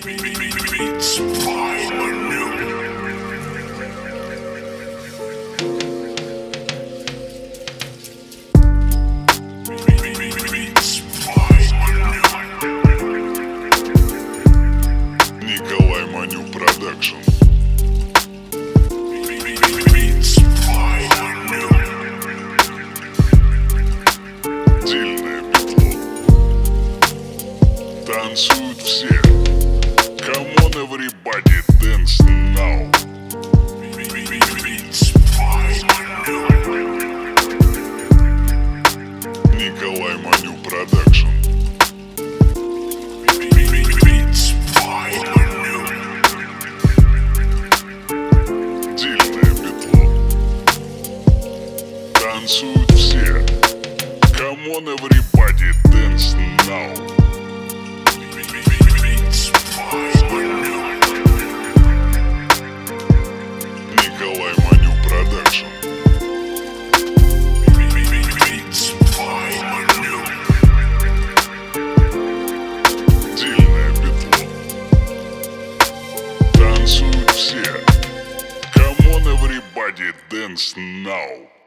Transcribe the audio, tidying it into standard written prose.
Beats by Manu. Beats by Manu. Николай Маню Продакшн. Beats by Manu. Дельное петло. Танцуют все. Come on everybody, dance now. Beats by Manu. Николай Маню Продакшн. Beats by Manu. Дельное петло. Танцуют все. Come on everybody, dance now. Beats by Manu. Николай Маню Продакшн. Beats by Manu. Дельное петло. Танцуют все. Come on everybody, dance now.